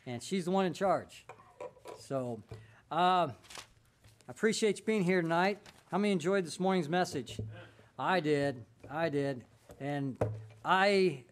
and she's the one in charge. So I appreciate you being here tonight. How many enjoyed this morning's message? I did. And I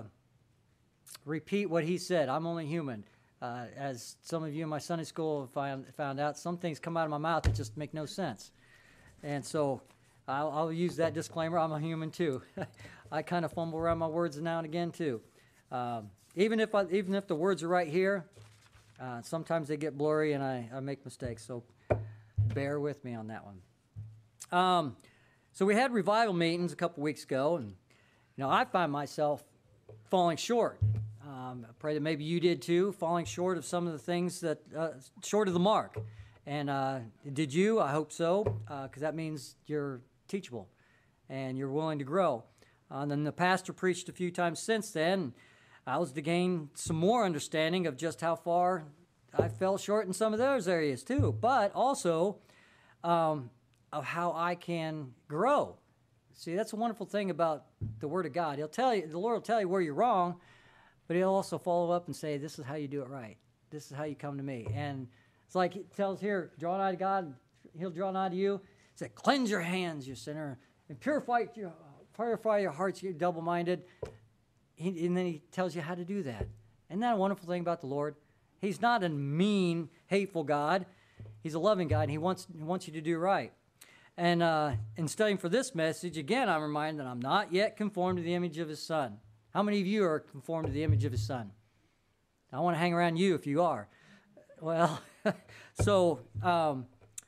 repeat what he said. I'm only human. As some of you in my Sunday school have found out, some things come out of my mouth that just make no sense. And so I'll use that disclaimer. I'm a human too. I kind of fumble around my words now and again too. Even if the words are right here, sometimes they get blurry and I make mistakes. So bear with me on that one. So we had revival meetings a couple weeks ago, and I find myself falling short. I pray that maybe you did too, falling short of some of the things that short of the mark. And did you? I hope so, because that means you're teachable and you're willing to grow. And then the pastor preached a few times since then. I was to gain some more understanding of just how far I fell short in some of those areas too, but also of how I can grow. See, that's a wonderful thing about the Word of God. The Lord will tell you where you're wrong, but He'll also follow up and say, this is how you do it right. This is how you come to me. And it's like He tells here, draw nigh to God, He'll draw nigh to you. He said, cleanse your hands, you sinner, and purify your hearts, you double-minded. And then He tells you how to do that. Isn't that a wonderful thing about the Lord? He's not a mean, hateful God. He's a loving God, and He wants you to do right. And in studying for this message, again, I'm reminded that I'm not yet conformed to the image of His Son. How many of you are conformed to the image of His Son? I want to hang around you if you are. Well, so I'll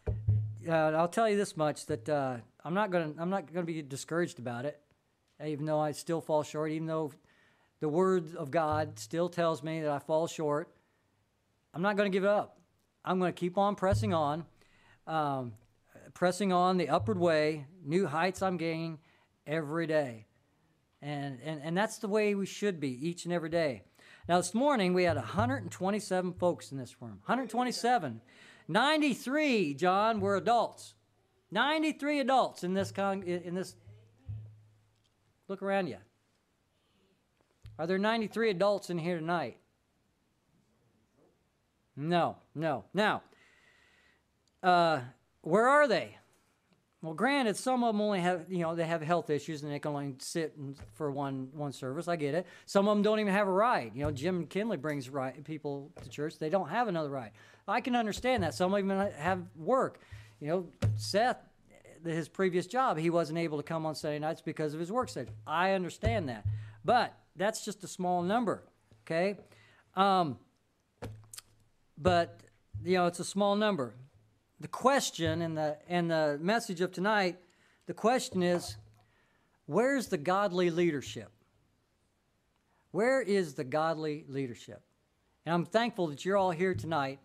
tell you this much, that I'm not going to be discouraged about it, even though I still fall short, even though the Word of God still tells me that I fall short. I'm not going to give up. I'm going to keep on pressing on the upward way, new heights I'm gaining every day. And that's the way we should be each and every day. Now, this morning, we had 127 folks in this room. 127. 93, John, were adults. 93 adults in this. Look around you. Are there 93 adults in here tonight? No. Now, where are they? Well, granted, some of them only have, they have health issues and they can only sit for one service. I get it. Some of them don't even have a ride. Jim Kinley brings people to church. They don't have another ride. I can understand that. Some of them have work. Seth, his previous job, he wasn't able to come on Sunday nights because of his work schedule. I understand that. But that's just a small number, okay? But, it's a small number. The question and the message of tonight, the question is, where's the godly leadership? Where is the godly leadership? And I'm thankful that you're all here tonight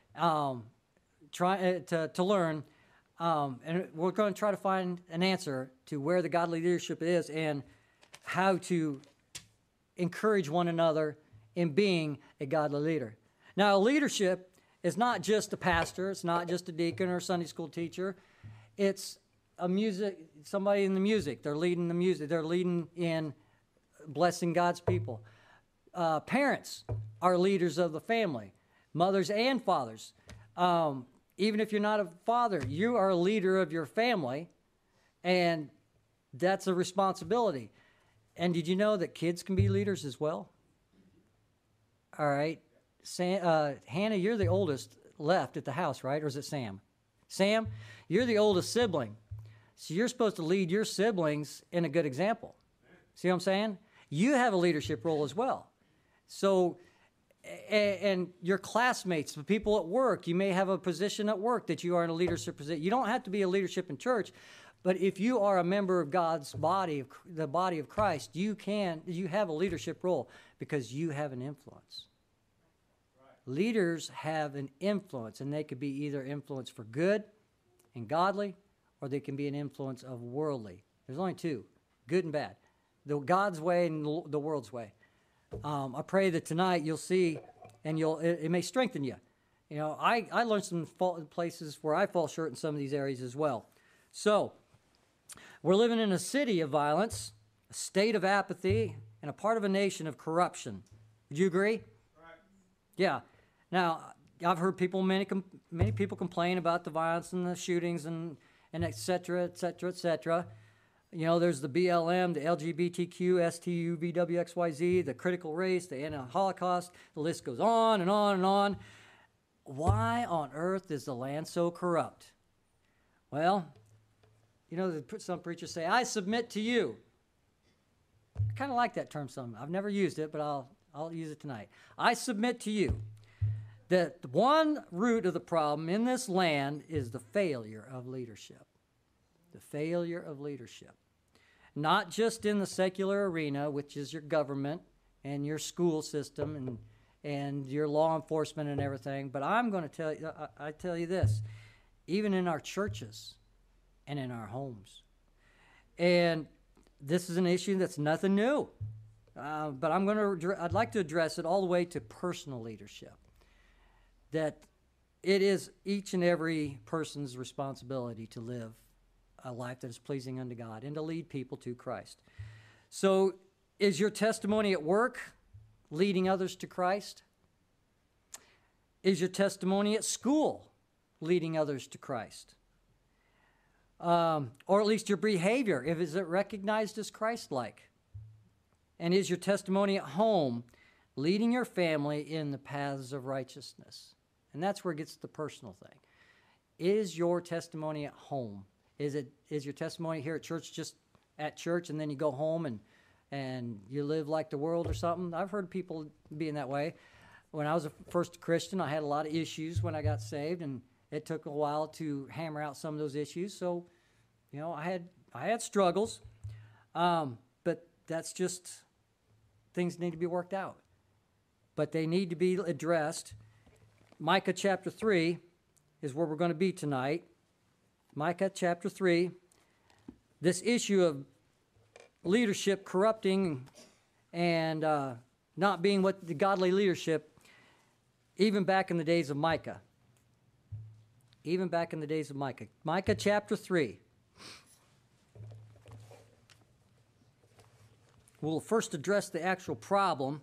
trying to learn, and we're going to try to find an answer to where the godly leadership is and how to encourage one another in being a godly leader. Now, leadership is not just a pastor. It's not just a deacon or a Sunday school teacher. It's somebody in the music. They're leading the music. They're leading in blessing God's people. Parents are leaders of the family, mothers and fathers. Even if you're not a father, you are a leader of your family, and that's a responsibility. And did you know that kids can be leaders as well? All right. Hannah, you're the oldest left at the house, right? Or is it Sam? Sam, you're the oldest sibling. So you're supposed to lead your siblings in a good example. See what I'm saying? You have a leadership role as well. So, and your classmates, the people at work, you may have a position at work that you are in a leadership position. You don't have to be a leadership in church, but if you are a member of God's body, the body of Christ, you have a leadership role because you have an influence. Leaders have an influence, and they could be either influence for good and godly, or they can be an influence of worldly. There's only two, good and bad. The God's way and the world's way. I pray that tonight you'll see, and it may strengthen you. I learned some places where I fall short in some of these areas as well. So, we're living in a city of violence, a state of apathy, and a part of a nation of corruption. Would you agree? Yeah. Now, I've heard many people complain about the violence and the shootings and et cetera, et cetera, et cetera. You know, there's the BLM, the LGBTQ, STU, VWXYZ, the critical race, the anti-Holocaust. The list goes on and on and on. Why on earth is the land so corrupt? Well, you know, some preachers say, I submit to you. I kind of like that term some. I've never used it, but I'll use it tonight. I submit to you that the one root of the problem in this land is the failure of leadership. The failure of leadership. Not just in the secular arena, which is your government and your school system and your law enforcement and everything, but I'm going to tell you, I tell you this, even in our churches and in our homes. And this is an issue that's nothing new, but I'd like to address it all the way to personal leadership. That it is each and every person's responsibility to live a life that is pleasing unto God and to lead people to Christ. So is your testimony at work leading others to Christ? Is your testimony at school leading others to Christ? Or at least your behavior, is it recognized as Christ-like? And is your testimony at home leading your family in the paths of righteousness? And that's where it gets to the personal thing. Is your testimony at home? Is your testimony here at church just at church and then you go home and you live like the world or something? I've heard people being that way. When I was a first Christian, I had a lot of issues when I got saved, and it took a while to hammer out some of those issues. So, you know, I had struggles, but that's just things need to be worked out. But they need to be addressed. Micah chapter 3 is where we're going to be tonight. Micah chapter 3, this issue of leadership corrupting and not being what the godly leadership, even back in the days of Micah. Even back in the days of Micah. Micah chapter 3. We'll first address the actual problem.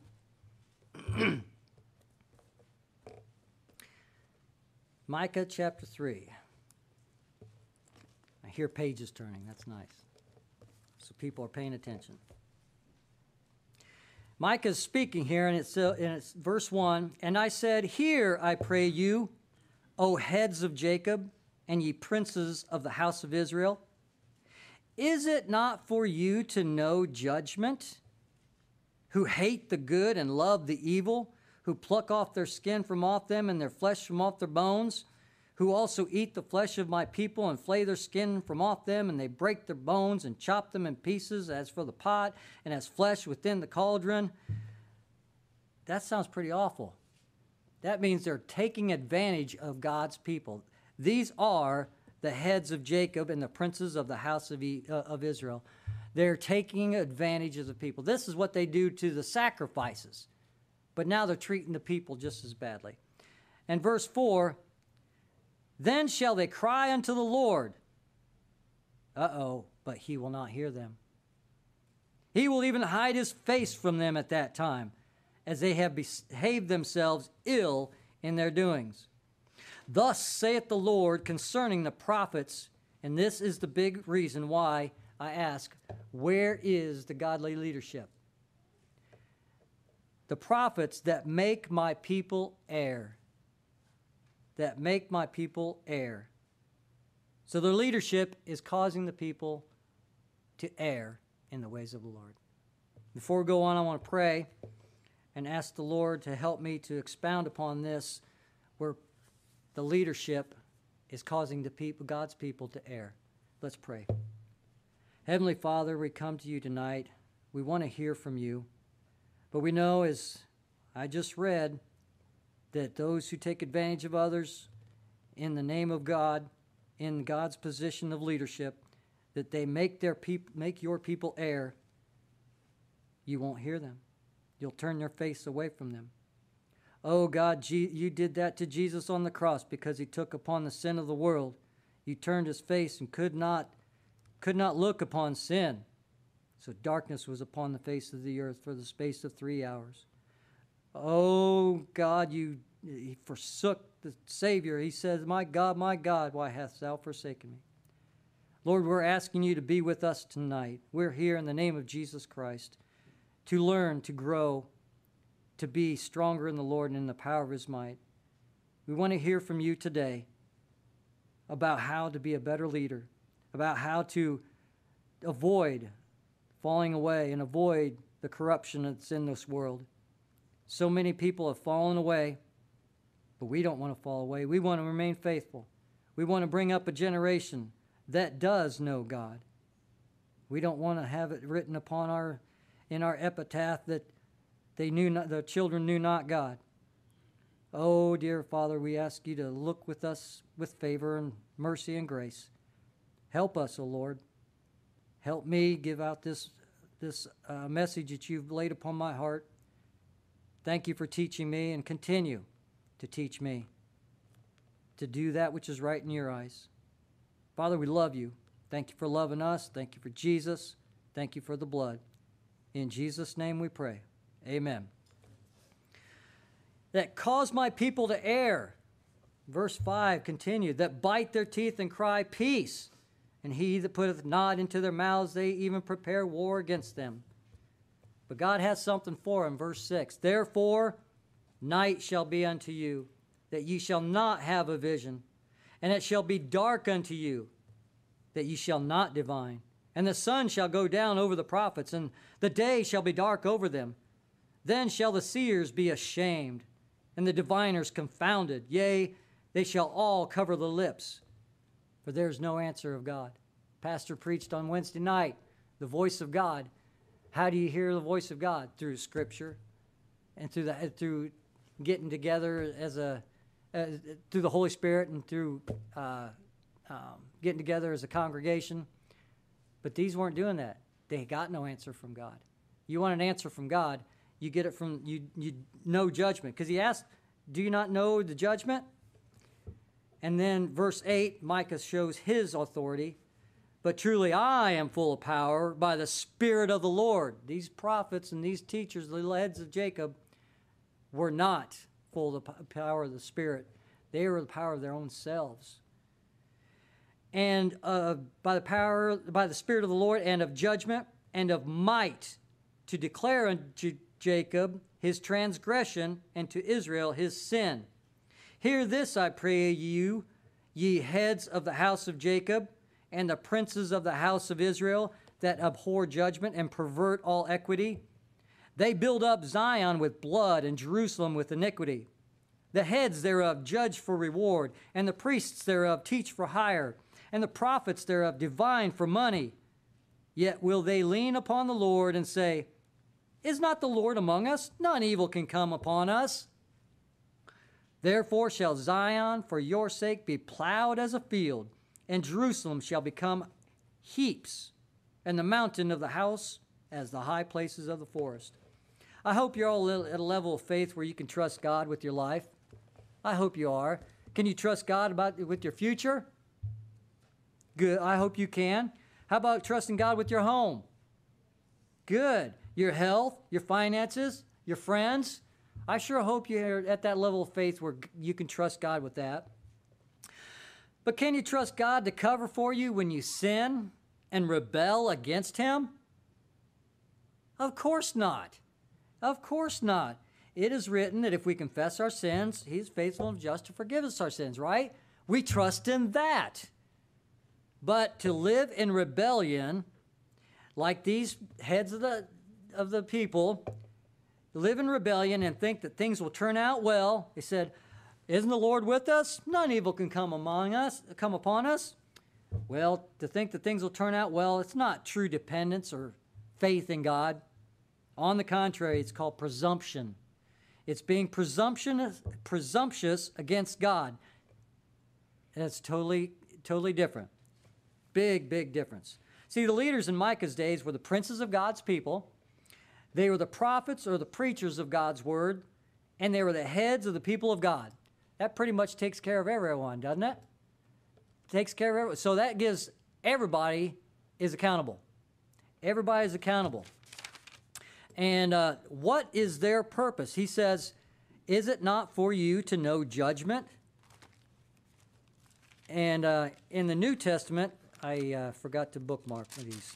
Micah chapter 3. I hear pages turning. That's nice. So people are paying attention. Micah is speaking here, and it's verse 1. And I said, Hear, I pray you, O heads of Jacob, and ye princes of the house of Israel. Is it not for you to know judgment, who hate the good and love the evil, who pluck off their skin from off them and their flesh from off their bones, who also eat the flesh of my people and flay their skin from off them, and they break their bones and chop them in pieces as for the pot and as flesh within the cauldron? That sounds pretty awful. That means they're taking advantage of God's people. These are the heads of Jacob and the princes of the house of Israel. They're taking advantage of the people. This is what they do to the sacrifices. But now they're treating the people just as badly. And verse 4, Then shall they cry unto the Lord. But he will not hear them. He will even hide his face from them at that time, as they have behaved themselves ill in their doings. Thus saith the Lord concerning the prophets, and this is the big reason why I ask, where is the godly leadership? The prophets that make my people err. That make my people err. So their leadership is causing the people to err in the ways of the Lord. Before we go on, I want to pray and ask the Lord to help me to expound upon this, where the leadership is causing the people, God's people, to err. Let's pray. Heavenly Father, we come to you tonight. We want to hear from you. But we know, as I just read, that those who take advantage of others in the name of God, in God's position of leadership, that they make your people err, you won't hear them. You'll turn your face away from them. Oh God, you did that to Jesus on the cross because he took upon the sin of the world. You turned his face and could not look upon sin. So darkness was upon the face of the earth for the space of 3 hours. Oh, God, he forsook the Savior. He says, my God, why hast thou forsaken me? Lord, we're asking you to be with us tonight. We're here in the name of Jesus Christ to learn, to grow, to be stronger in the Lord and in the power of his might. We want to hear from you today about how to be a better leader, about how to avoid falling away and avoid the corruption that's in this world. So many people have fallen away, but we don't want to fall away. We want to remain faithful. We want to bring up a generation that does know God. We don't want to have it written upon in our epitaph that the children knew not God. Oh, dear Father, we ask you to look with us with favor and mercy and grace. Help us, O Lord. Help me give out this message that you've laid upon my heart. Thank you for teaching me, and continue to teach me to do that which is right in your eyes. Father, we love you. Thank you for loving us. Thank you for Jesus. Thank you for the blood. In Jesus' name we pray. Amen. That cause my people to err. Verse 5 continued, that bite their teeth and cry, peace. And he that putteth not into their mouths, they even prepare war against them. But God has something for him. Verse 6, therefore night shall be unto you, that ye shall not have a vision. And it shall be dark unto you, that ye shall not divine. And the sun shall go down over the prophets, and the day shall be dark over them. Then shall the seers be ashamed, and the diviners confounded. Yea, they shall all cover the lips, for there is no answer of God. Pastor preached on Wednesday night, the voice of God. How do you hear the voice of God? Through Scripture, and through getting together through the Holy Spirit, and through getting together as a congregation. But these weren't doing that. They got no answer from God. You want an answer from God, you get it from, you know judgment. Because he asked, do you not know the judgment? And then verse 8, Micah shows his authority. But truly I am full of power by the Spirit of the Lord. These prophets and these teachers, the heads of Jacob, were not full of the power of the Spirit. They were the power of their own selves. And by the Spirit of the Lord, and of judgment, and of might, to declare unto Jacob his transgression, and to Israel his sin. Hear this, I pray you, ye heads of the house of Jacob, and the princes of the house of Israel, that abhor judgment and pervert all equity. They build up Zion with blood, and Jerusalem with iniquity. The heads thereof judge for reward, and the priests thereof teach for hire, and the prophets thereof divine for money. Yet will they lean upon the Lord and say, is not the Lord among us? None evil can come upon us. Therefore shall Zion for your sake be plowed as a field, and Jerusalem shall become heaps, and the mountain of the house as the high places of the forest. I hope you're all at a level of faith where you can trust God with your life. I hope you are. Can you trust God with your future? Good. I hope you can. How about trusting God with your home? Good. Your health, your finances, your friends. I sure hope you're at that level of faith where you can trust God with that. But can you trust God to cover for you when you sin and rebel against him? Of course not. Of course not. It is written that if we confess our sins, he is faithful and just to forgive us our sins, right? We trust in that. But to live in rebellion, like these heads of the people, live in rebellion and think that things will turn out well. They said, isn't the Lord with us? None evil can come upon us. Well, to think that things will turn out well, it's not true dependence or faith in God. On the contrary, it's called presumption. It's being presumptuous against God. And it's totally different. Big difference. See, the leaders in Micah's days were the princes of God's people. They were the prophets or the preachers of God's word, and they were the heads of the people of God. That pretty much takes care of everyone, doesn't it? Takes care of everyone. So that gives everybody is accountable. Everybody is accountable. And what is their purpose? He says, is it not for you to know judgment? And in the New Testament, I forgot to bookmark these,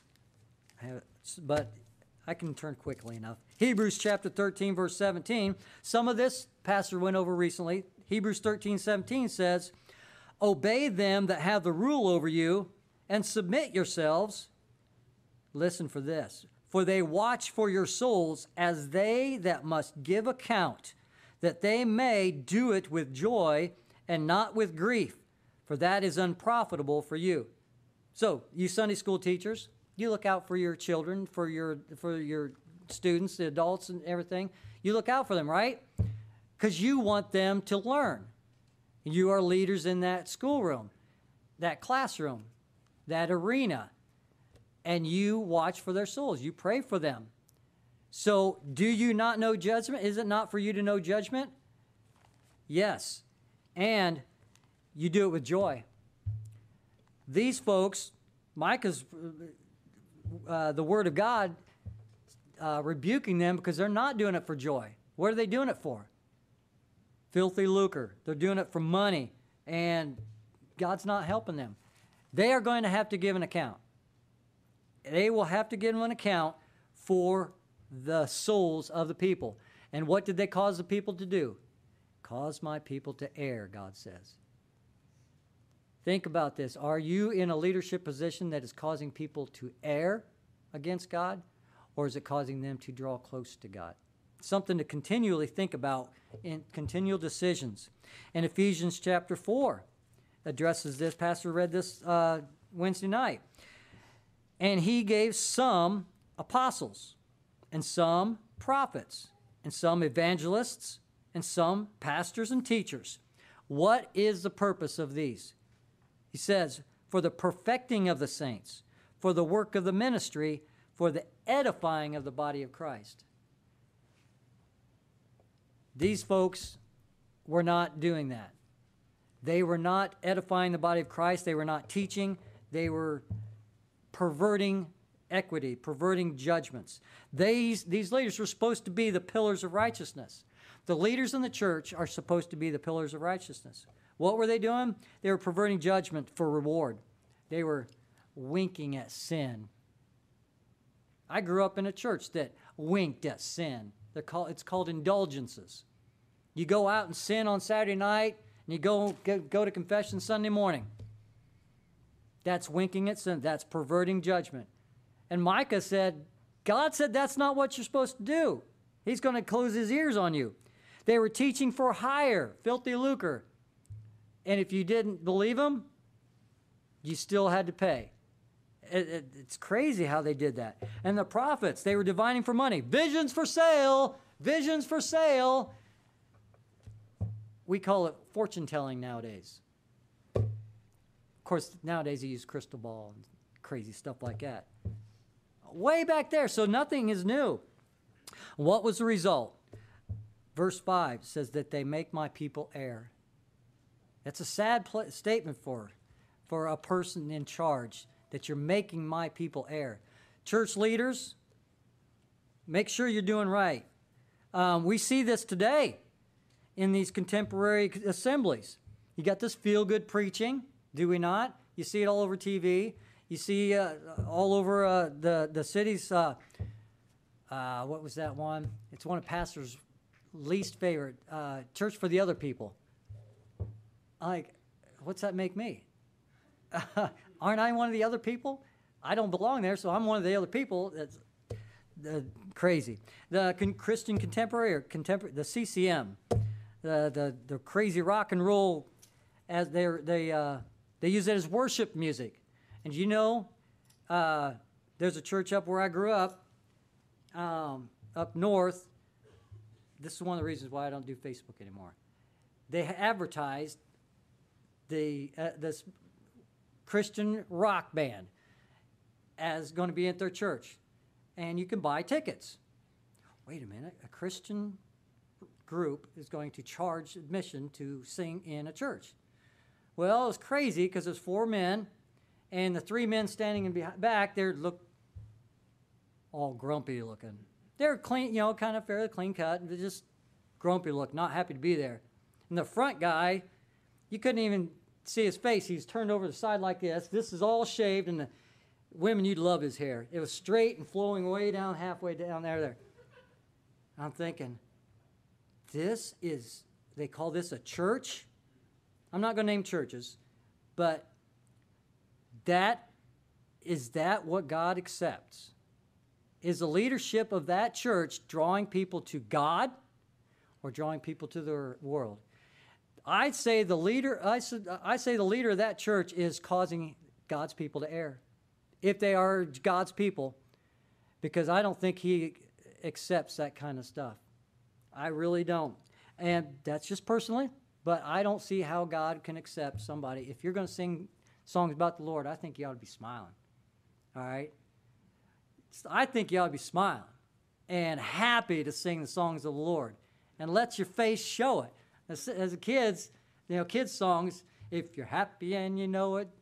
but I can turn quickly enough. Hebrews chapter 13, verse 17. Some of this Pastor went over recently. Hebrews 13, 17 says, obey them that have the rule over you, and submit yourselves. Listen for this. For they watch for your souls as they that must give account, that they may do it with joy and not with grief, for that is unprofitable for you. So, you Sunday school teachers, you look out for your children, for your students, the adults and everything. You look out for them, right? Because you want them to learn. You are leaders in that schoolroom, that classroom, that arena, and you watch for their souls. You pray for them. So, do you not know judgment? Is it not for you to know judgment? Yes. And you do it with joy. These folks, Micah's the Word of God rebuking them because they're not doing it for joy. What are they doing it for? Filthy lucre. They're doing it for money, and God's not helping them. They are going to have to give an account. They will have to give an account for the souls of the people. And what did they cause the people to do? Cause my people to err, God says. Think about this. Are you in a leadership position that is causing people to err against God, or is it causing them to draw close to God? Something to continually think about in continual decisions. And Ephesians chapter 4 addresses this. Pastor read this Wednesday night. And he gave some apostles, and some prophets, and some evangelists, and some pastors and teachers. What is the purpose of these? He says, for the perfecting of the saints, for the work of the ministry, for the edifying of the body of Christ. These folks were not doing that. They were not edifying the body of Christ. They were not teaching. They were perverting equity, perverting judgments. These leaders were supposed to be the pillars of righteousness. The leaders in the church are supposed to be the pillars of righteousness. What were they doing? They were perverting judgment for reward. They were winking at sin. I grew up in a church that winked at sin. It's called indulgences. You go out and sin on Saturday night, and you go to confession Sunday morning. That's winking at sin. That's perverting judgment. And Micah said, God said that's not what you're supposed to do. He's going to close his ears on you. They were teaching for hire, filthy lucre. And if you didn't believe him, you still had to pay. It's crazy how they did that. And the prophets, they were divining for money. Visions for sale. Visions for sale. We call it fortune telling nowadays. Of course, nowadays you use crystal ball and crazy stuff like that. Way back there, so nothing is new. What was the result? Verse 5 says that they make my people err. That's a sad statement for a person in charge, that you're making my people err. Church leaders, make sure you're doing right. We see this today in these contemporary assemblies. You got this feel-good preaching, do we not? You see it all over TV. You see all over the cities. What was that one? It's one of pastor's least favorite. Church for the Other People. Like, what's that make me? Aren't I one of the other people? I don't belong there, so I'm one of the other people. That's crazy. The Christian Contemporary, or the CCM, the crazy rock and roll, as they use it as worship music. And you know, there's a church up where I grew up, up north. This is one of the reasons why I don't do Facebook anymore. They advertised this Christian rock band as going to be at their church, and you can buy tickets. Wait a minute, a Christian group is going to charge admission to sing in a church. Well, it was crazy because there's 4 men, and the 3 men standing in back there look all grumpy looking. They're clean, kind of fairly clean cut, and just grumpy look, not happy to be there. And the front guy, you couldn't even see his face. He's turned over the side like this. This is all shaved, and the women, you'd love his hair. It was straight and flowing way down, halfway down there. I'm thinking, they call this a church? I'm not going to name churches, but is that what God accepts? Is the leadership of that church drawing people to God or drawing people to the world? I say the leader of that church is causing God's people to err, if they are God's people, because I don't think he accepts that kind of stuff. I really don't. And that's just personally, but I don't see how God can accept somebody. If you're going to sing songs about the Lord, I think you ought to be smiling. All right? I think you ought to be smiling and happy to sing the songs of the Lord, and let your face show it. As a kids songs, if you're happy and you know it,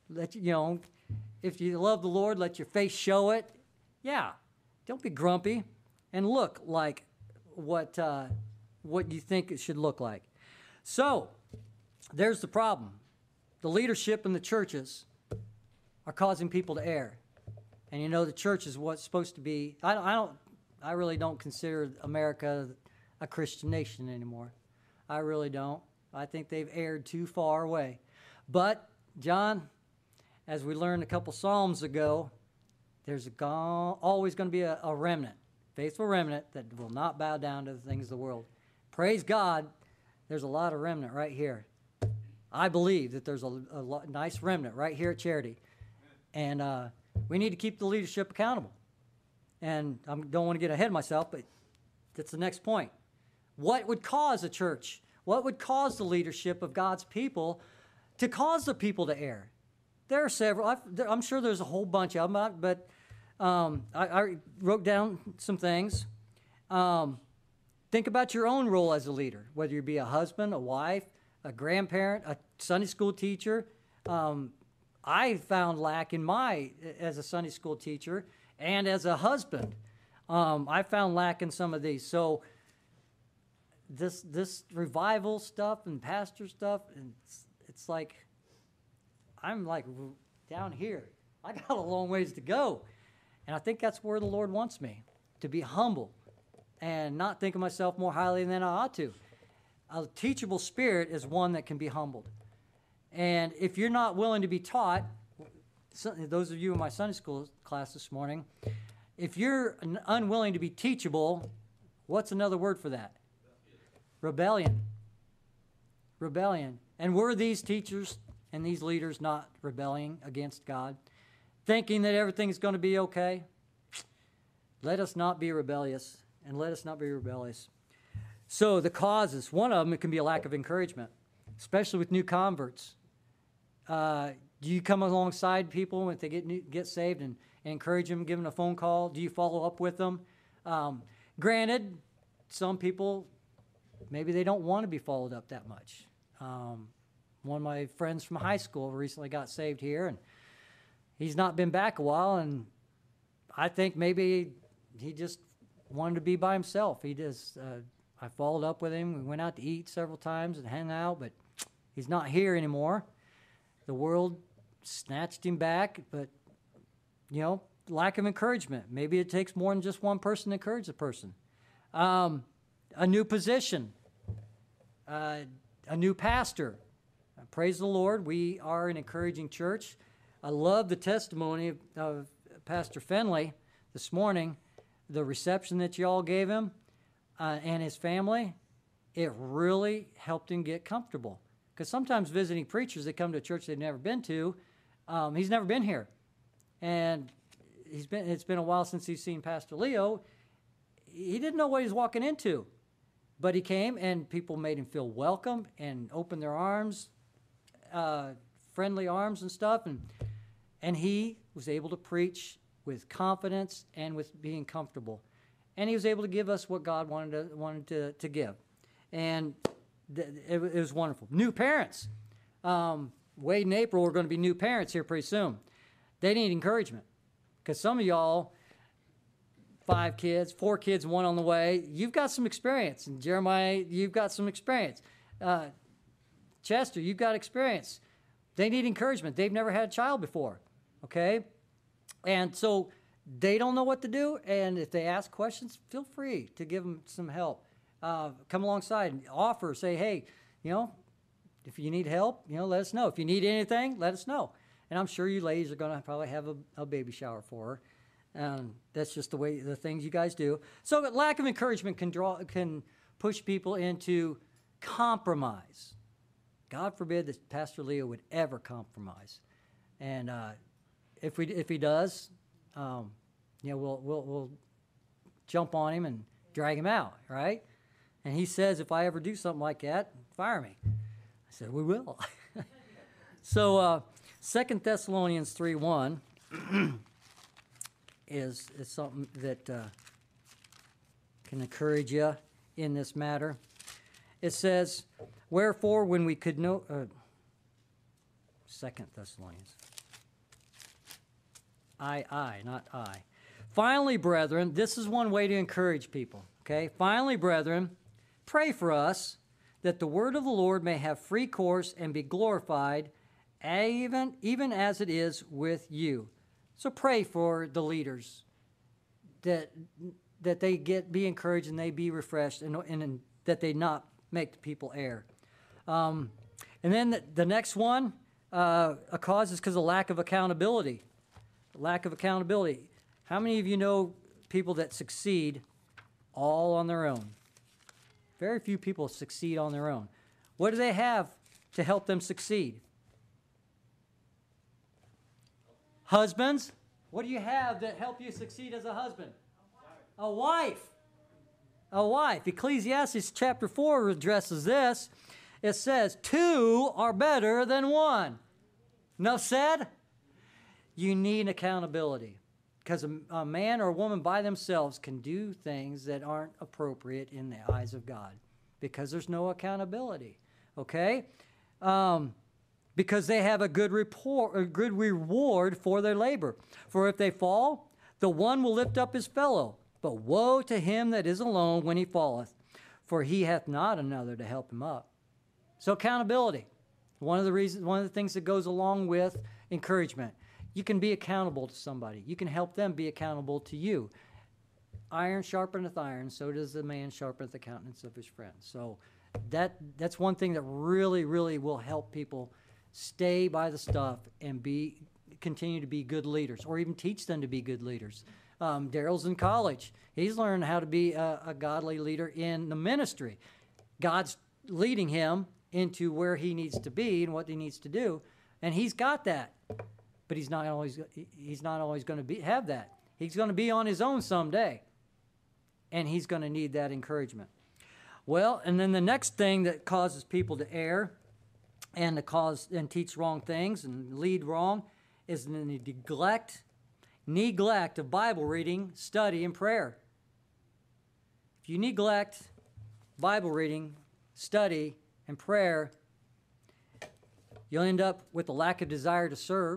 if you love the Lord, let your face show it. Yeah, don't be grumpy and look like what you think it should look like. So, there's the problem. The leadership in the churches are causing people to err. And the church is what's supposed to be. I really don't consider America a Christian nation anymore. I really don't. I think they've erred too far away. But, John, as we learned a couple Psalms ago, there's always going to be a remnant, faithful remnant, that will not bow down to the things of the world. Praise God, there's a lot of remnant right here. I believe that there's a nice remnant right here at Charity. And we need to keep the leadership accountable. And I don't want to get ahead of myself, but that's the next point. What would cause a church? What would cause the leadership of God's people to cause the people to err? There are several. I'm sure there's a whole bunch of them, but I wrote down some things. Think about your own role as a leader, whether you be a husband, a wife, a grandparent, a Sunday school teacher. I found lack as a Sunday school teacher and as a husband. I found lack in some of these. So this revival stuff and pastor stuff, and it's like I'm like down here. I got a long ways to go. And I think that's where the Lord wants me, to be humble and not think of myself more highly than I ought to. A teachable spirit is one that can be humbled. And if you're not willing to be taught, those of you in my Sunday school class this morning, if you're unwilling to be teachable, what's another word for that? Rebellion. Rebellion. And were these teachers and these leaders not rebelling against God, thinking that everything's going to be okay? Let us not be rebellious, and let us not be rebellious. So the causes, one of them, it can be a lack of encouragement, especially with new converts. Do you come alongside people when they get saved and encourage them, give them a phone call? Do you follow up with them? Granted, some people, maybe they don't want to be followed up that much. One of my friends from high school recently got saved here, and he's not been back a while, and I think maybe he just wanted to be by himself. I followed up with him. We went out to eat several times and hang out, but he's not here anymore. The world snatched him back, but, lack of encouragement. Maybe it takes more than just one person to encourage a person. A new position, a new pastor. Praise the Lord, we are an encouraging church. I love the testimony of Pastor Finley this morning, the reception that you all gave him and his family. It really helped him get comfortable. Because sometimes visiting preachers, they come to a church they've never been to. He's never been here. And it's been a while since he's seen Pastor Leo. He didn't know what he was walking into. But he came, and people made him feel welcome and opened their arms, friendly arms and stuff. And he was able to preach with confidence and with being comfortable. And he was able to give us what God wanted to give. And it was wonderful. New parents. Wade and April are going to be new parents here pretty soon. They need encouragement. Because some of y'all, 5 kids, 4 kids, 1 on the way. You've got some experience. And Jeremiah, you've got some experience. Chester, you've got experience. They need encouragement. They've never had a child before, okay? And so they don't know what to do, and if they ask questions, feel free to give them some help. Come alongside and offer, say, hey, if you need help, let us know. If you need anything, let us know. And I'm sure you ladies are going to probably have a baby shower for her. That's just the things you guys do. So lack of encouragement can push people into compromise. God forbid that Pastor Leo would ever compromise. And if he does, we'll jump on him and drag him out, right? And he says, if I ever do something like that, fire me. I said, we will. So 2 Thessalonians 3:1 is something that can encourage you in this matter. It says, wherefore when we could know... 2 Thessalonians. Not I. Finally, brethren, this is one way to encourage people, okay? Finally, brethren, pray for us that the word of the Lord may have free course and be glorified, even as it is with you. So pray for the leaders that they be encouraged and they be refreshed and that they not make the people err. And then the next one, a cause is because of lack of accountability. Lack of accountability. How many of you know people that succeed all on their own? Very few people succeed on their own. What do they have to help them succeed? Husbands, what do you have that help you succeed as a husband? A wife. A wife. Ecclesiastes chapter 4 addresses this. It says, 2 are better than 1. Enough said? You need accountability. Because a man or a woman by themselves can do things that aren't appropriate in the eyes of God. Because there's no accountability. Okay? Because they have a good reward for their labor. For if they fall, the one will lift up his fellow. But woe to him that is alone when he falleth, for he hath not another to help him up. So accountability, one of the things that goes along with encouragement. You can be accountable to somebody. You can help them be accountable to you. Iron sharpeneth iron, so does the man sharpeneth the countenance of his friend. So that's one thing that really, really will help people stay by the stuff and continue to be good leaders, or even teach them to be good leaders. Daryl's in college. He's learned how to be a godly leader in the ministry. God's leading him into where he needs to be and what he needs to do, and he's got that. But he's not always going to have that. He's going to be on his own someday, and he's going to need that encouragement. Well, and then the next thing that causes people to err and teach wrong things and lead wrong is the neglect of Bible reading, study, and prayer. If you neglect Bible reading, study, and prayer, you'll end up with a lack of desire to serve.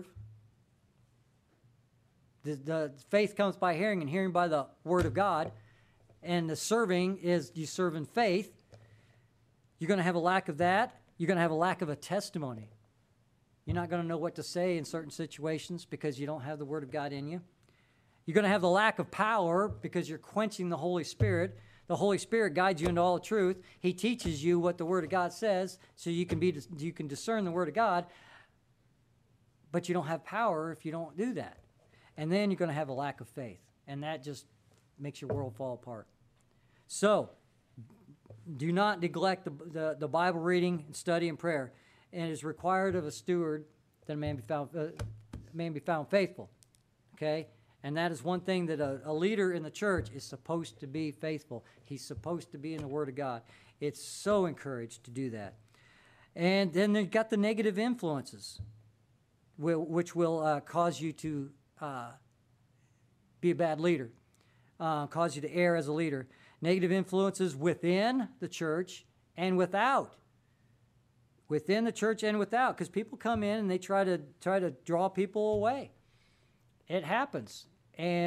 The faith comes by hearing, and hearing by the Word of God. And the serving is you serve in faith. You're going to have a lack of that. You're going to have a lack of a testimony. You're not going to know what to say in certain situations because you don't have the Word of God in you. You're going to have the lack of power because you're quenching the Holy Spirit. The Holy Spirit guides you into all truth. He teaches you what the Word of God says so you can discern the Word of God. But you don't have power if you don't do that. And then you're going to have a lack of faith. And that just makes your world fall apart. So, do not neglect the Bible reading, study, and prayer. And it is required of a steward that a man be found faithful. Okay? And that is one thing that a leader in the church is supposed to be faithful. He's supposed to be in the Word of God. It's so encouraged to do that. And then they've got the negative influences, which will cause you to be a bad leader, cause you to err as a leader. Negative influences within the church and without. Within the church and without, because people come in and they try to draw people away. It happens, and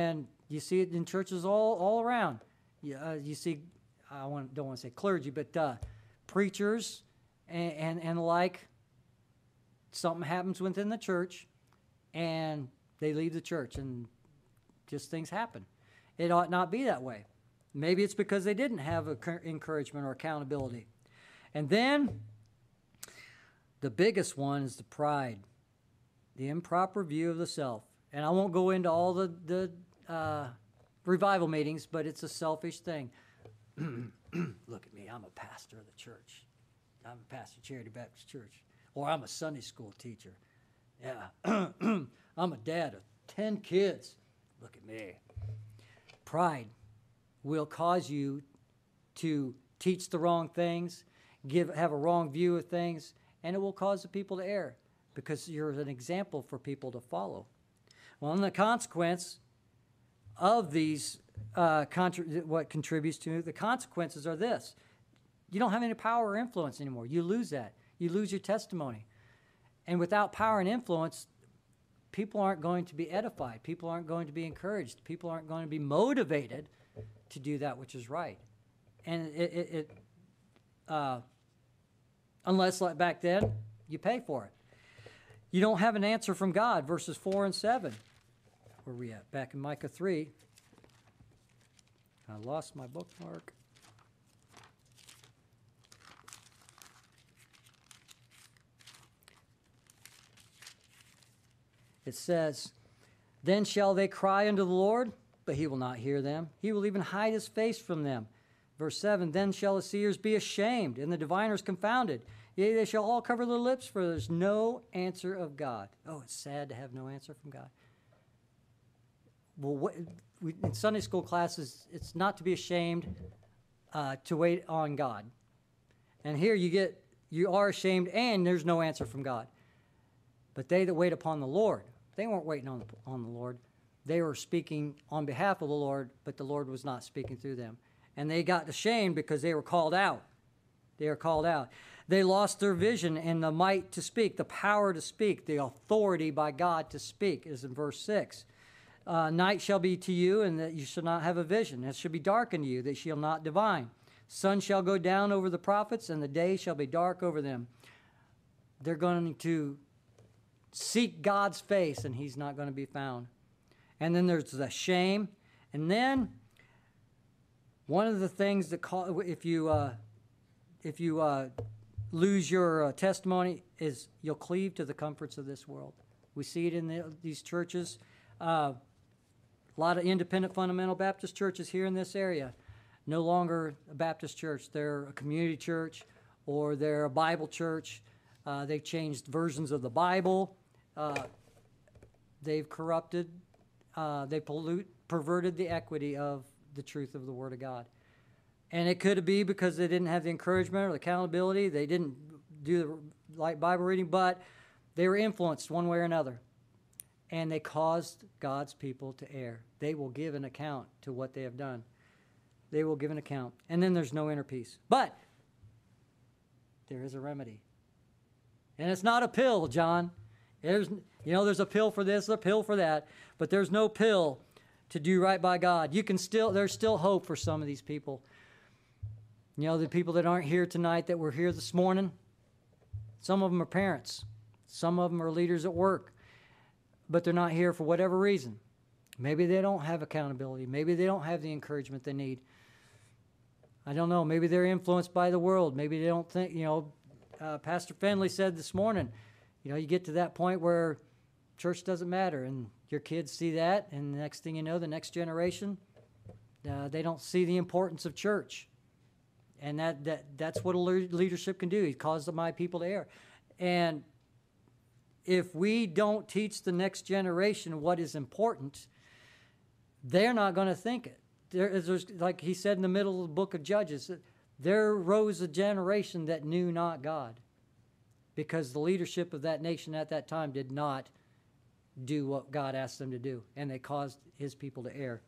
You see it in churches all around. You see, don't want to say clergy, but preachers and the like. Something happens within the church, and they leave the church, and just things happen. It ought not be that way. Maybe it's because they didn't have encouragement or accountability. And then the biggest one is the pride, the improper view of the self. And I won't go into all the revival meetings, but it's a selfish thing. Look at me, I'm a pastor of the church. I'm a pastor of Charity Baptist Church. Or I'm a Sunday school teacher. Yeah, I'm a dad of 10 kids. Look at me. Pride will cause you to teach the wrong things, have a wrong view of things, and it will cause the people to err because you're an example for people to follow. Well, and the consequence of these, what contributes to the consequences are this. You don't have any power or influence anymore. You lose that. You lose your testimony. And without power and influence, people aren't going to be edified. People aren't going to be encouraged. People aren't going to be motivated to do that which is right. And unless, like back then, you pay for it. You don't have an answer from God, verses 4 and 7. Where are we at? Back in Micah 3. I lost my bookmark. It says, "Then shall they cry unto the Lord, but he will not hear them. He will even hide his face from them." Verse 7, "Then shall the seers be ashamed, and the diviners confounded. Yea, they shall all cover their lips, for there is no answer of God." Oh, it's sad to have no answer from God. Well, in Sunday school classes, it's not to be ashamed to wait on God. And here you are ashamed, and there's no answer from God. But they that wait upon the Lord, they weren't waiting on the Lord. They were speaking on behalf of the Lord, but the Lord was not speaking through them. And they got ashamed because they were called out. They were called out. They lost their vision and the might to speak, the power to speak, the authority by God to speak, is in verse 6. "Night shall be to you, and that you shall not have a vision. It shall be dark unto you, that you shall not divine. Sun shall go down over the prophets, and the day shall be dark over them." They're going to seek God's face, and he's not going to be found. And then there's the shame. And then one of the things that if you lose your testimony is you'll cleave to the comforts of this world. We see it in these churches. A lot of independent fundamental Baptist churches here in this area, no longer a Baptist church. They're a community church, or they're a Bible church. They've changed versions of the Bible. They've corrupted, they perverted the equity of the truth of the Word of God. And it could be because they didn't have the encouragement or the accountability. They didn't do the right Bible reading, but they were influenced one way or another. And they caused God's people to err. They will give an account to what they have done. They will give an account. And then there's no inner peace. But there is a remedy. And it's not a pill, John. There's a pill for this, a pill for that, but there's no pill to do right by God. There's still hope for some of these people. The people that aren't here tonight that were here this morning, some of them are parents. Some of them are leaders at work, but they're not here for whatever reason. Maybe they don't have accountability. Maybe they don't have the encouragement they need. I don't know. Maybe they're influenced by the world. Maybe they don't think, Pastor Finley said this morning, you get to that point where church doesn't matter, and your kids see that, and the next thing you know, the next generation, they don't see the importance of church. And that's what a leadership can do. He caused my people to err. And if we don't teach the next generation what is important, they're not going to think it. There's, like he said in the middle of the book of Judges, there rose a generation that knew not God, because the leadership of that nation at that time did not do what God asked them to do, and they caused his people to err.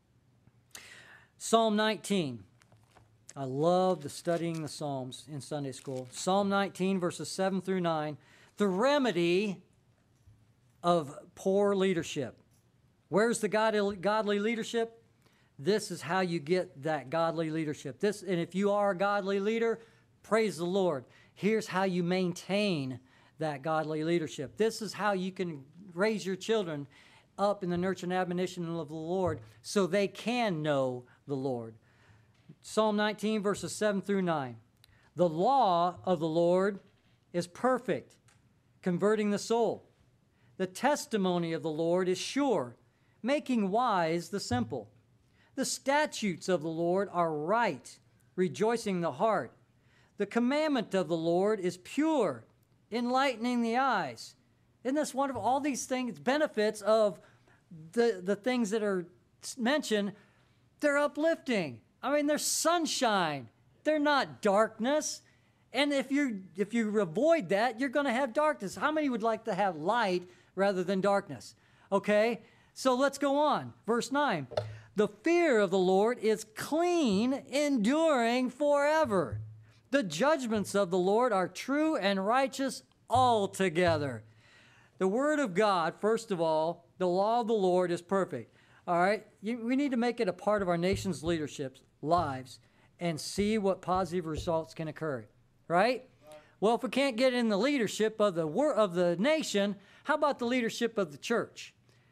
Psalm 19. I love studying the Psalms in Sunday school. Psalm 19, verses 7 through 9. The remedy of poor leadership. Where's the godly leadership? This is how you get that godly leadership. And if you are a godly leader, praise the Lord. Here's how you maintain that godly leadership. This is how you can raise your children up in the nurture and admonition of the Lord so they can know the Lord. Psalm 19, verses 7 through 9. The law of the Lord is perfect, converting the soul. The testimony of the Lord is sure, making wise the simple. The statutes of the Lord are right, rejoicing the heart. The commandment of the Lord is pure, enlightening the eyes. Isn't this wonderful? All these things, benefits of the things that are mentioned, they're uplifting. I mean, they're sunshine. They're not darkness. And if you avoid that, you're going to have darkness. How many would like to have light rather than darkness? Okay, so let's go on. Verse 9. The fear of the Lord is clean, enduring forever. The judgments of the Lord are true and righteous altogether. The word of God, first of all, the law of the Lord is perfect. All right? We need to make it a part of our nation's leadership's lives and see what positive results can occur. Right? Well, if we can't get in the leadership of the nation, how about the leadership of the church?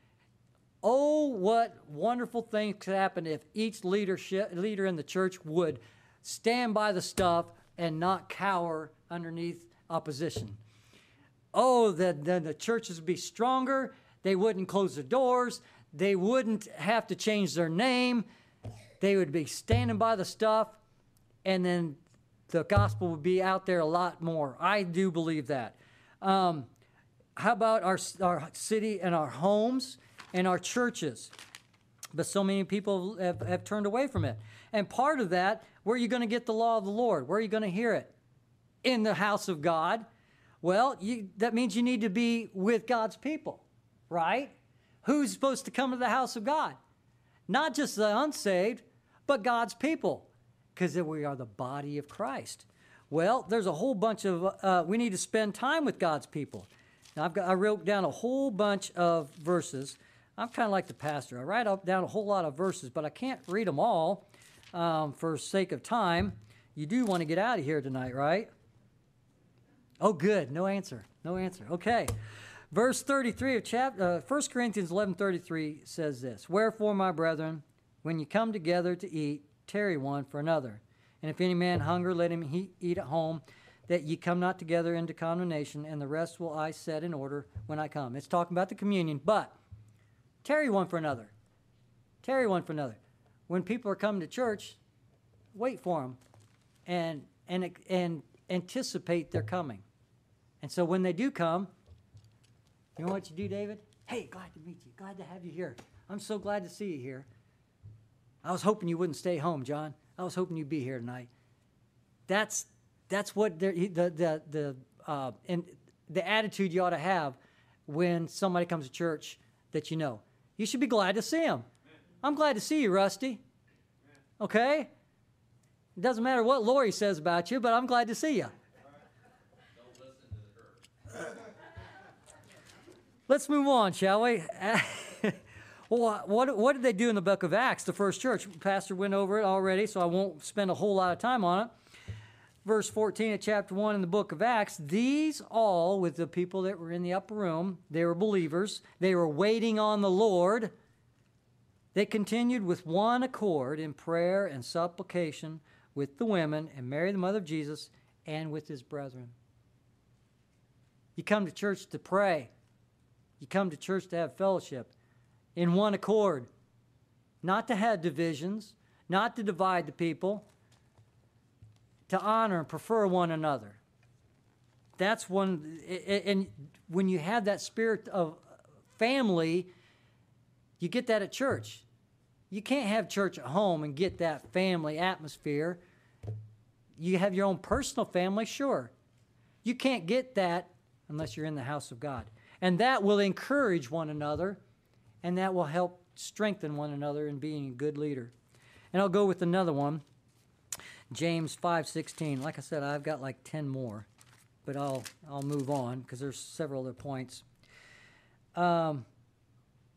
Oh, what wonderful things could happen if each leader in the church would stand by the stuff and not cower underneath opposition. Oh, then the churches would be stronger. They wouldn't close their doors. They wouldn't have to change their name. They would be standing by the stuff, and then the gospel would be out there a lot more. I do believe that. How about our city and our homes and our churches? But so many people have turned away from it. And part of that, where are you going to get the law of the Lord? Where are you going to hear it? In the house of God. Well, that means you need to be with God's people, right? Who's supposed to come to the house of God? Not just the unsaved, but God's people, because we are the body of Christ. Well, there's a whole bunch of, we need to spend time with God's people. Now, I wrote down a whole bunch of verses. I'm kind of like the pastor. I write down a whole lot of verses, but I can't read them all for sake of time. You do want to get out of here tonight, right? Oh, good. No answer. No answer. Okay. Verse 33 of 1 Corinthians 11:33 says this, Wherefore, my brethren, when you come together to eat, tarry one for another. And if any man hunger, let him eat at home, that ye come not together into condemnation, and the rest will I set in order when I come. It's talking about the communion, but tarry one for another. Tarry one for another. When people are coming to church, wait for them and anticipate their coming. And so when they do come, you know what you do, David? Hey, glad to meet you. Glad to have you here. I'm so glad to see you here. I was hoping you wouldn't stay home, John. I was hoping you'd be here tonight. That's what the attitude you ought to have when somebody comes to church that you know. You should be glad to see them. I'm glad to see you, Rusty. Okay? It doesn't matter what Lori says about you, but I'm glad to see you. Let's move on, shall we? Well, what did they do in the book of Acts, the first church? Pastor went over it already, so I won't spend a whole lot of time on it. Verse 14 of chapter 1 in the book of Acts, these all, with the people that were in the upper room, they were believers. They were waiting on the Lord. They continued with one accord in prayer and supplication with the women and Mary, the mother of Jesus, and with his brethren. You come to church to pray. You come to church to have fellowship in one accord, not to have divisions, not to divide the people, to honor and prefer one another. That's one, and when you have that spirit of family, you get that at church. You can't have church at home and get that family atmosphere. You have your own personal family, sure. You can't get that unless you're in the house of God. And that will encourage one another, and that will help strengthen one another in being a good leader. And I'll go with another one, James 5:16. Like I said, I've got like 10 more, but I'll move on because there's several other points.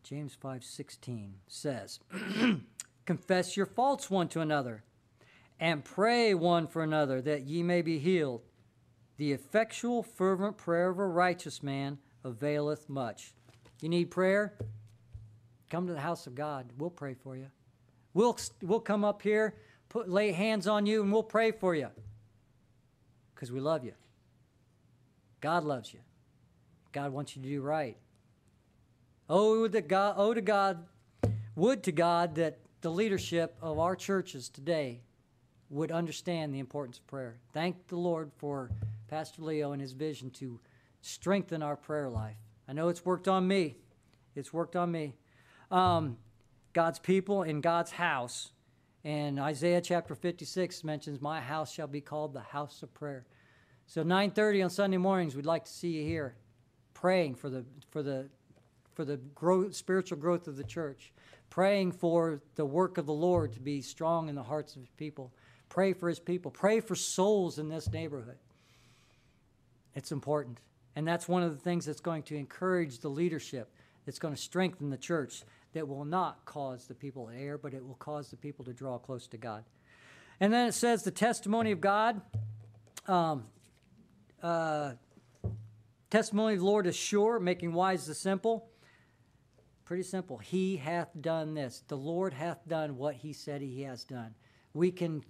James 5:16 says, confess your faults one to another, and pray one for another, that ye may be healed. The effectual, fervent prayer of a righteous man availeth much. You need prayer? Come to the house of God. We'll pray for you. We'll come up here, lay hands on you, and we'll pray for you. Because we love you. God loves you. God wants you to do right. Would to God that the leadership of our churches today would understand the importance of prayer. Thank the Lord for Pastor Leo and his vision to strengthen our prayer life. I know it's worked on me. It's worked on me. God's people in God's house. And Isaiah chapter 56 mentions, my house shall be called the house of prayer. So 9:30 on Sunday mornings, we'd like to see you here praying for the spiritual growth of the church, praying for the work of the Lord to be strong in the hearts of his people. Pray for his people. Pray for souls in this neighborhood. It's important. And that's one of the things that's going to encourage the leadership, that's going to strengthen the church, that will not cause the people to err, but it will cause the people to draw close to God. And then it says the testimony of God. Testimony of the Lord is sure, making wise the simple. Pretty simple. He hath done this. The Lord hath done what he said he has done. We can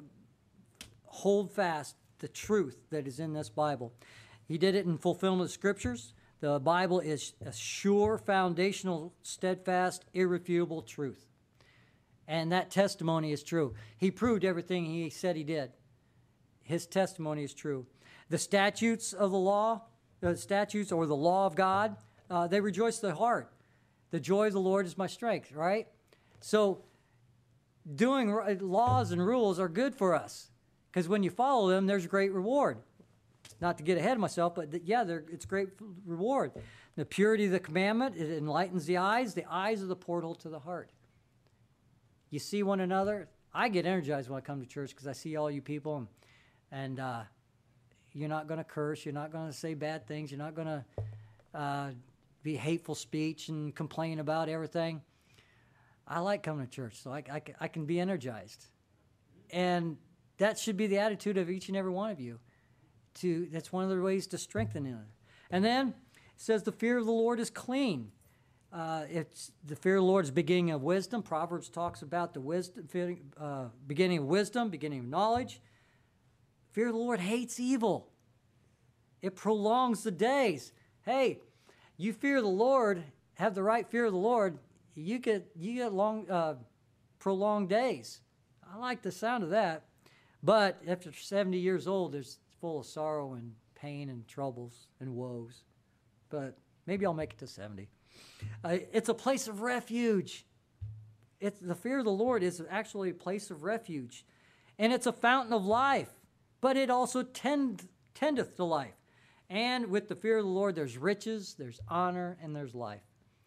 hold fast the truth that is in this Bible. He did it in fulfillment of Scriptures. The Bible is a sure, foundational, steadfast, irrefutable truth. And that testimony is true. He proved everything he said he did. His testimony is true. The statutes of the law, the statutes or the law of God, they rejoice the heart. The joy of the Lord is my strength, right? So doing laws and rules are good for us, because when you follow them, there's great reward. Not to get ahead of myself, but it's great reward. The purity of the commandment, it enlightens the eyes. The eyes are the portal to the heart. You see one another. I get energized when I come to church because I see all you people, and you're not going to curse. You're not going to say bad things. You're not going to be hateful speech and complain about everything. I like coming to church, so I can be energized. And that should be the attitude of each and every one of you. That's one of the ways to strengthen it. And then it says the fear of the Lord is clean. It's the fear of the Lord is the beginning of wisdom. Proverbs talks about the beginning of wisdom, beginning of knowledge. Fear of the Lord hates evil. It prolongs the days. Hey, you fear the Lord, have the right fear of the Lord, you get long, prolonged days. I like the sound of that. But after 70 years old, there's full of sorrow and pain and troubles and woes. But maybe I'll make it to 70. It's a place of refuge. The fear of the Lord is actually a place of refuge. And it's a fountain of life. But it also tendeth to life. And with the fear of the Lord, there's riches, there's honor, and there's life.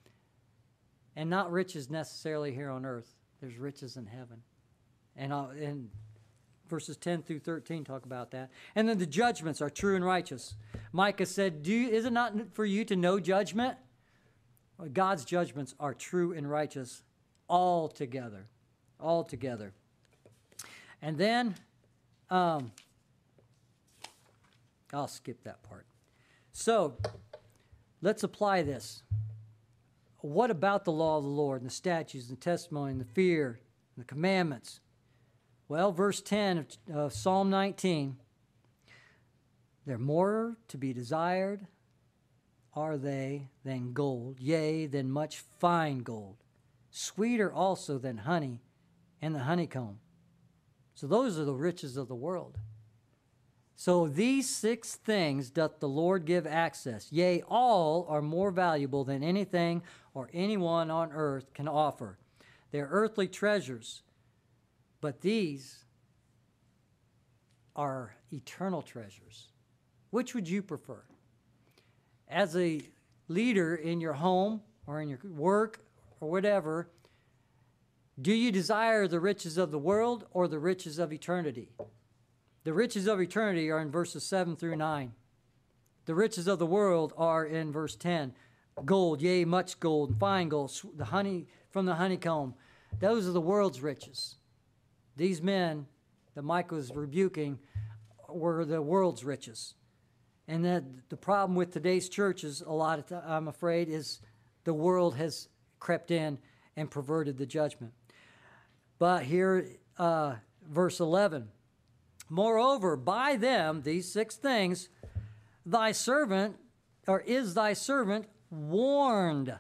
And not riches necessarily here on earth. There's riches in heaven. And verses 10 through 13 talk about that. And then the judgments are true and righteous. Micah said, is it not for you to know judgment? Well, God's judgments are true and righteous altogether. Altogether. And then, I'll skip that part. So, let's apply this. What about the law of the Lord and the statutes and the testimony and the fear and the commandments? Well, verse 10 of Psalm 19, they're more to be desired, are they, than gold, yea, than much fine gold, sweeter also than honey and the honeycomb. So those are the riches of the world. So these 6 things doth the Lord give access. Yea, all are more valuable than anything or anyone on earth can offer. They're earthly treasures, but these are eternal treasures. Which would you prefer? As a leader in your home or in your work or whatever, do you desire the riches of the world or the riches of eternity? The riches of eternity are in verses 7 through 9. The riches of the world are in verse 10. gold, yea, much gold, and fine gold, the honey from the honeycomb. Those are the world's riches. These men that Micah was rebuking were the world's riches. And that the problem with today's churches, a lot of time, I'm afraid, is the world has crept in and perverted the judgment. But here, verse 11, moreover, by them, these 6 things, thy servant, or is thy servant warned.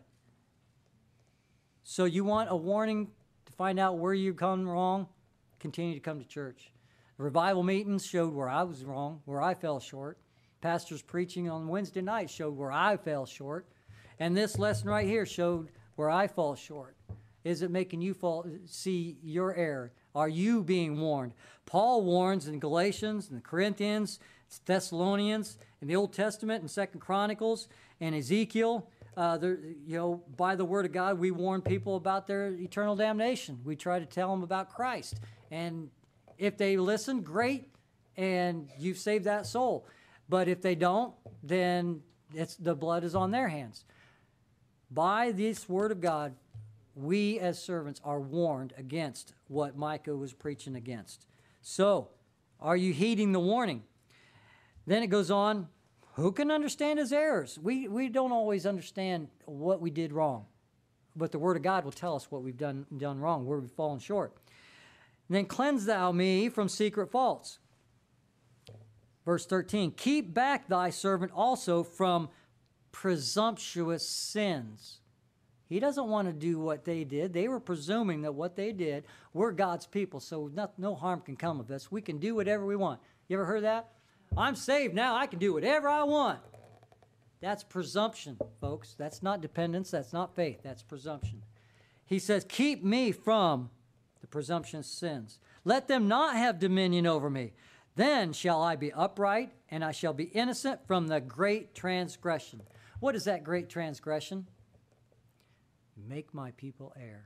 So you want a warning to find out where you've gone wrong? Continue to come to church. The revival meetings showed where I was wrong, where I fell short. Pastors preaching on Wednesday night showed where I fell short. And this lesson right here showed where I fall short. Is it making you see your error? Are you being warned? Paul warns in Galatians and the Corinthians, Thessalonians, in the Old Testament and 2 Chronicles and Ezekiel. By the word of God, we warn people about their eternal damnation. We try to tell them about Christ. And if they listen, great, and you've saved that soul. But if they don't, then the blood is on their hands. By this word of God, we as servants are warned against what Micah was preaching against. So, are you heeding the warning? Then it goes on, who can understand his errors? We don't always understand what we did wrong. But the word of God will tell us what we've done wrong, where we've fallen short. And then cleanse thou me from secret faults. Verse 13, keep back thy servant also from presumptuous sins. He doesn't want to do what they did. They were presuming that what they did, we're God's people, so no harm can come of this. We can do whatever we want. You ever heard that? I'm saved now. I can do whatever I want. That's presumption, folks. That's not dependence. That's not faith. That's presumption. He says, keep me from the presumptuous sins. Let them not have dominion over me. Then shall I be upright, and I shall be innocent from the great transgression. What is that great transgression? Make my people err.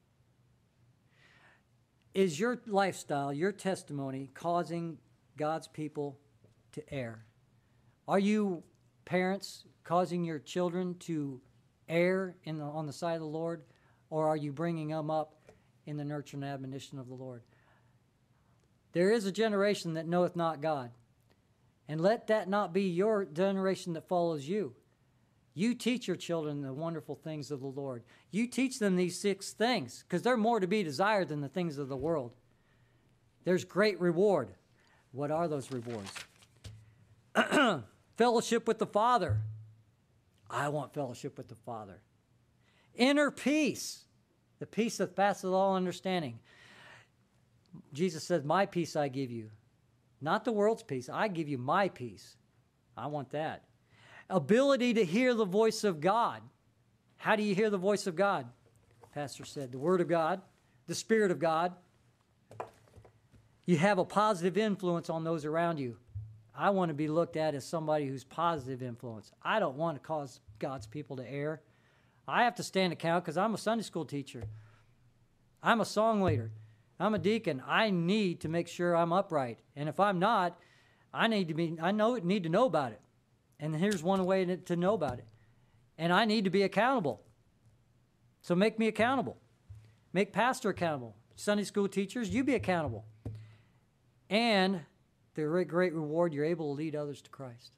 Is your lifestyle, your testimony, causing God's people to err? Are you, parents, causing your children to err on the side of the Lord? Or are you bringing them up in the nurture and admonition of the Lord? There is a generation that knoweth not God. And let that not be your generation that follows you. You teach your children the wonderful things of the Lord. You teach them these 6 things, because they're more to be desired than the things of the world. There's great reward. What are those rewards? Fellowship with the Father. I want fellowship with the Father. Inner peace. The peace that passeth all understanding. Jesus says, my peace I give you. Not the world's peace. I give you my peace. I want that. Ability to hear the voice of God. How do you hear the voice of God? Pastor said, the Word of God, the Spirit of God. You have a positive influence on those around you. I want to be looked at as somebody who's positive influence. I don't want to cause God's people to err. I have to stand account because I'm a Sunday school teacher. I'm a song leader. I'm a deacon. I need to make sure I'm upright. And if I'm not, I need to know about it. And here's one way to know about it. And I need to be accountable. So make me accountable. Make pastor accountable. Sunday school teachers, you be accountable. And the great reward, you're able to lead others to Christ.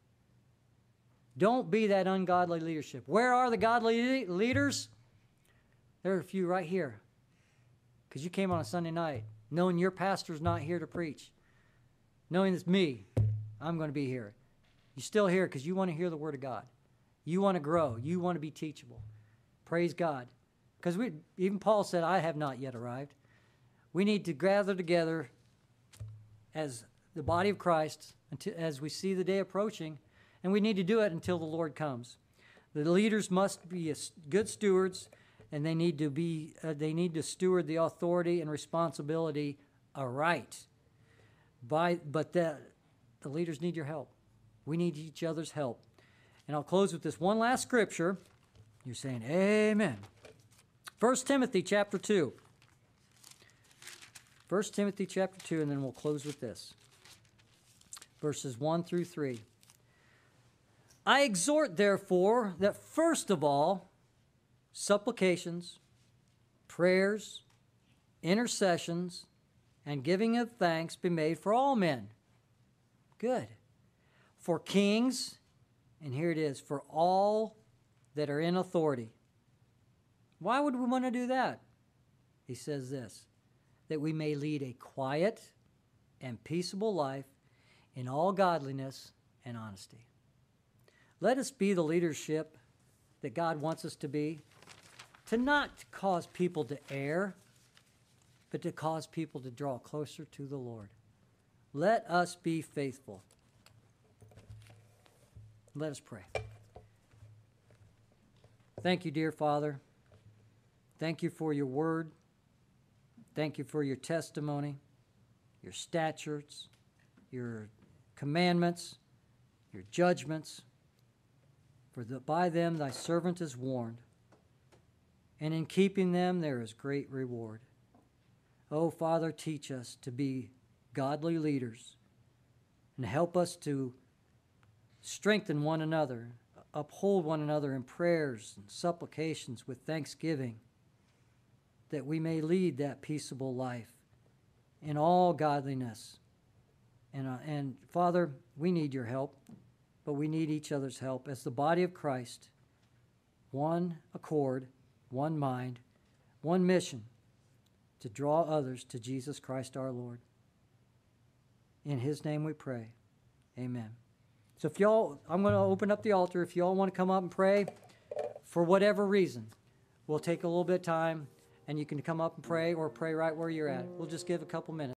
Don't be that ungodly leadership. Where are the godly leaders? There are a few right here. Because you came on a Sunday night knowing your pastor's not here to preach. Knowing it's me, I'm going to be here. You're still here because you want to hear the Word of God. You want to grow. You want to be teachable. Praise God. Because even Paul said, I have not yet arrived. We need to gather together as the body of Christ as we see the day approaching, and we need to do it until the Lord comes. The leaders must be good stewards, and they need to steward the authority and responsibility aright. But the leaders need your help. We need each other's help. And I'll close with this one last scripture. You're saying, amen. 1 Timothy chapter 2. 1 Timothy chapter 2, and then we'll close with this. Verses 1 through 3. I exhort, therefore, that first of all, supplications, prayers, intercessions, and giving of thanks be made for all men. Good. For kings, and here it is, for all that are in authority. Why would we want to do that? He says this, that we may lead a quiet and peaceable life in all godliness and honesty. Let us be the leadership that God wants us to be, to not cause people to err, but to cause people to draw closer to the Lord. Let us be faithful. Let us pray. Thank you, dear Father. Thank you for your word. Thank you for your testimony, your statutes, your commandments, your judgments. For by them thy servant is warned, and in keeping them there is great reward. Oh, Father, teach us to be godly leaders, and help us to strengthen one another, uphold one another in prayers and supplications with thanksgiving, that we may lead that peaceable life in all godliness. And Father, we need your help, but we need each other's help as the body of Christ, one accord, one mind, one mission, to draw others to Jesus Christ our Lord. In his name we pray. Amen. So if y'all, I'm going to open up the altar. If y'all want to come up and pray for whatever reason, we'll take a little bit of time, and you can come up and pray or pray right where you're at. We'll just give a couple minutes.